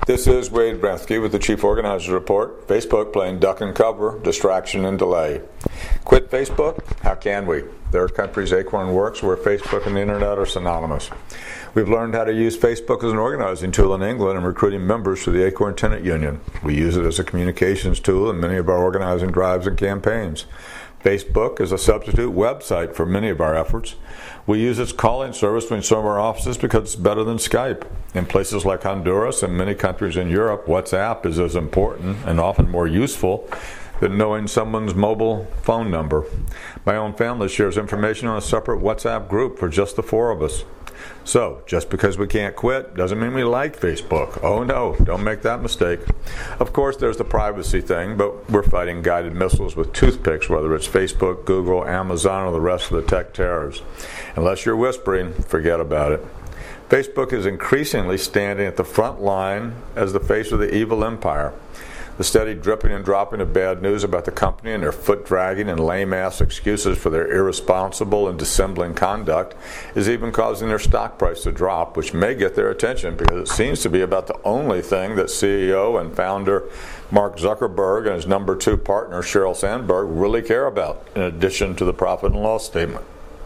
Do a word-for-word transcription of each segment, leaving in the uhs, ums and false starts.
This is Wade Rathke with the Chief Organizer Report. Facebook playing duck and cover, distraction and delay. Quit Facebook? How can we? There are countries Acorn works where Facebook and the Internet are synonymous. We've learned how to use Facebook as an organizing tool in England and recruiting members to the Acorn Tenant Union. We use it as a communications tool in many of our organizing drives and campaigns. Facebook is a substitute website for many of our efforts. We use its calling service between some of our offices because it's better than Skype. In places like Honduras and many countries in Europe, WhatsApp is as important and often more useful than knowing someone's mobile phone number. My own family shares information on a separate WhatsApp group for just the four of us. So, just because we can't quit doesn't mean we like Facebook. Oh no, don't make that mistake. Of course, there's the privacy thing, but we're fighting guided missiles with toothpicks, whether it's Facebook, Google, Amazon, or the rest of the tech terrors. Unless you're whispering, forget about it. Facebook is increasingly standing at the front line as the face of the evil empire. The steady dripping and dropping of bad news about the company and their foot-dragging and lame-ass excuses for their irresponsible and dissembling conduct is even causing their stock price to drop, which may get their attention because it seems to be about the only thing that C E O and founder Mark Zuckerberg and his number two partner Sheryl Sandberg really care about, in addition to the profit and loss statement.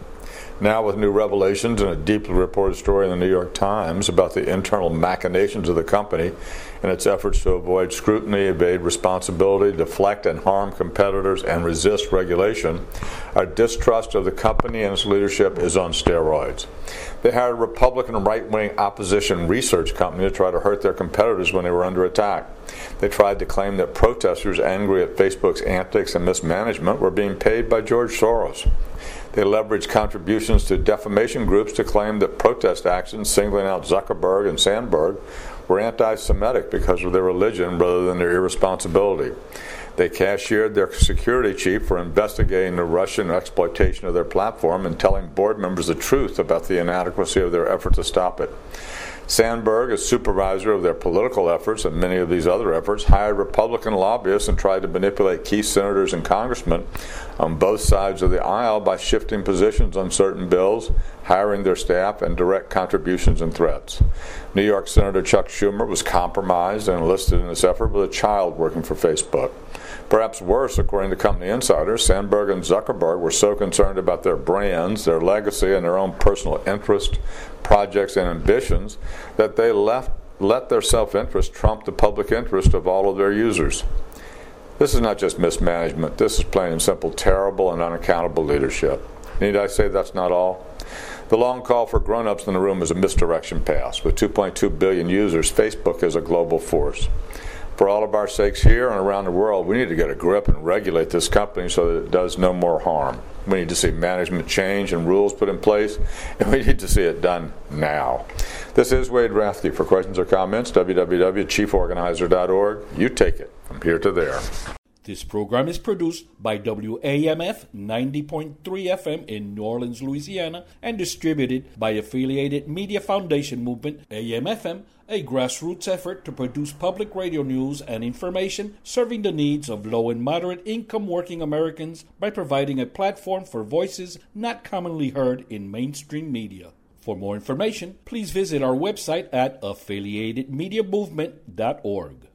Now, with new revelations and a deeply reported story in the New York Times about the internal machinations of the company and its efforts to avoid scrutiny, evade responsibility, deflect and harm competitors, and resist regulation, our distrust of the company and its leadership is on steroids. They hired a Republican right-wing opposition research company to try to hurt their competitors when they were under attack. They tried to claim that protesters angry at Facebook's antics and mismanagement were being paid by George Soros. They leveraged contributions to defamation groups to claim that protest actions singling out Zuckerberg and Sandberg were anti-Semitic because of their religion rather than their irresponsibility. They cashiered their security chief for investigating the Russian exploitation of their platform and telling board members the truth about the inadequacy of their effort to stop it. Sandberg, as supervisor of their political efforts and many of these other efforts, hired Republican lobbyists and tried to manipulate key senators and congressmen on both sides of the aisle by shifting positions on certain bills, hiring their staff, and direct contributions and threats. New York Senator Chuck Schumer was compromised and enlisted in this effort with a child working for Facebook. Perhaps worse, according to company insiders, Sandberg and Zuckerberg were so concerned about their brands, their legacy, and their own personal interest, projects, and ambitions that they left, let their self-interest trump the public interest of all of their users. This is not just mismanagement. This is plain and simple terrible and unaccountable leadership. Need I say that's not all? The long call for grown-ups in the room is a misdirection pass. With two point two billion users, Facebook is a global force. For all of our sakes here and around the world, we need to get a grip and regulate this company so that it does no more harm. We need to see management change and rules put in place, and we need to see it done now. This is Wade Rathke. For questions or comments, w w w dot chief organizer dot org. You take it from here to there. This program is produced by W A M F ninety point three F M in New Orleans, Louisiana, and distributed by Affiliated Media Foundation Movement, A M F M, a grassroots effort to produce public radio news and information serving the needs of low and moderate income working Americans by providing a platform for voices not commonly heard in mainstream media. For more information, please visit our website at affiliated media movement dot org.